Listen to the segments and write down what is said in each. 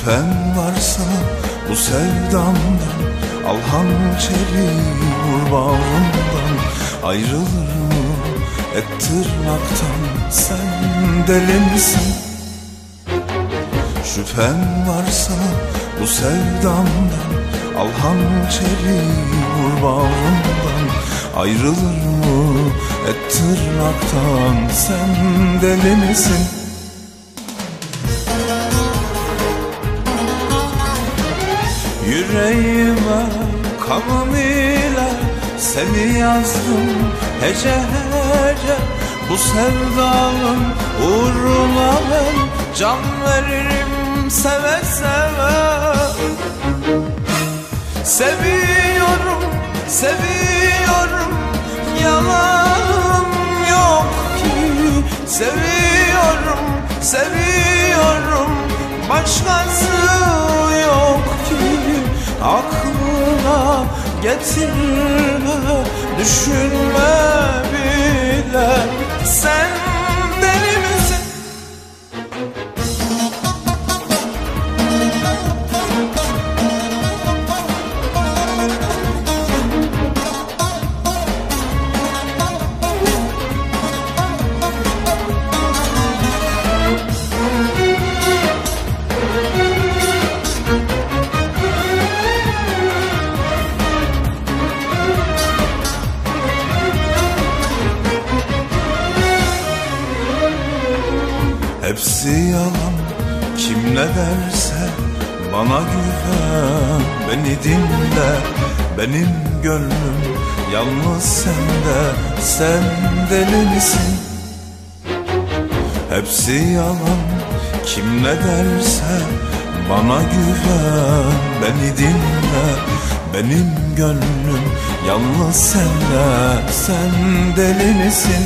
Şüphen varsa bu sevdamdan, al hançeri vur bağrımdan. Ayrılır mı et tırnaktan, sen deli misin? Şüphen varsa bu sevdamdan, al hançeri vur bağrımdan. Ayrılır mı et tırnaktan, sen deli misin? Yüreğime kanım ile seni yazdım hece hece. Bu sevdanın uğruna ben can veririm seve seve. Seviyorum, seviyorum, yalan yok ki. Seviyorum, seviyorum, başkası yok ki. Aklına getirme, düşünme bile. Sen deli misin? Hepsi yalan, kim ne derse bana güven. Beni dinle, benim gönlüm yalnız sende. Sen deli misin? Hepsi yalan, kim ne derse bana güven. Beni dinle, benim gönlüm yalnız sende. Sen deli misin?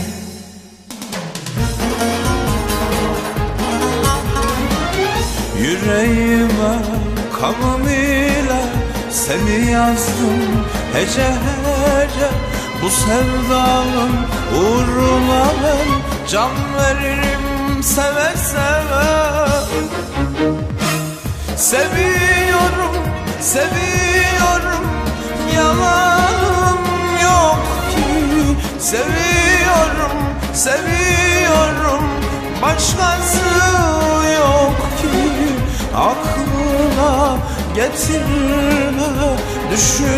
Yüreğime kanım ile seni yazdım hece hece. Bu sevdanın uğruna ben can veririm seve seve. Seviyorum, seviyorum, yalan yok ki. Seviyorum, seviyorum, başkası yok ki. Aklına getirme, düşün